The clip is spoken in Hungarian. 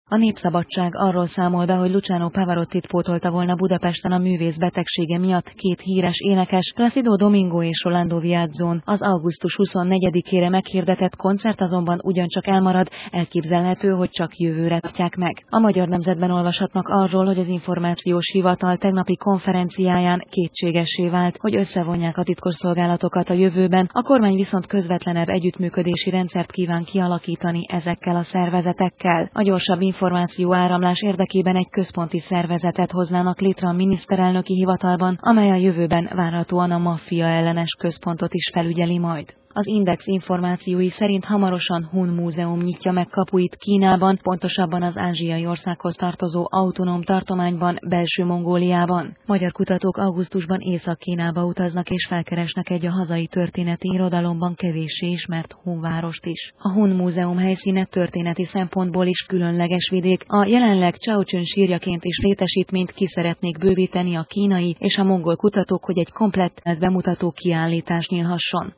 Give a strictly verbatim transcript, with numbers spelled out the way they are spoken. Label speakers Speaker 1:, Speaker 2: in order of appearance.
Speaker 1: A Népszabadság arról számol be, hogy Luciano Pavarottit pótolta volna Budapesten a művész betegsége miatt két híres énekes, Plácido Domingo és Rolando Viazzón. Az augusztus huszonnegyedikére meghirdetett koncert azonban ugyancsak elmarad, elképzelhető, hogy csak jövőre tartják meg. A Magyar Nemzetben olvashatnak arról, hogy az információs hivatal tegnapi konferenciáján kétségessé vált, hogy összevonják a titkosszolgálatokat a jövőben, a kormány viszont közvetlenebb együttműködési rendszert kíván kialakítani ezekkel a szervezetekkel. A gyorsabb információ áramlás érdekében egy központi szervezetet hoznának létre a miniszterelnöki hivatalban, amely a jövőben várhatóan a maffia ellenes központot is felügyeli majd. Az Index információi szerint hamarosan Hun Múzeum nyitja meg kapuit Kínában, pontosabban az ázsiai országhoz tartozó autonóm tartományban, Belső-Mongóliában. Magyar kutatók augusztusban Észak-Kínába utaznak és felkeresnek egy a hazai történeti irodalomban kevéssé ismert Hun várost is. A Hun Múzeum helyszíne történeti szempontból is különleges vidék, a jelenleg Chao-chön sírjaként is létesítményt ki szeretnék bővíteni a kínai és a mongol kutatók, hogy egy komplett bemutató kiállítás nyílhasson.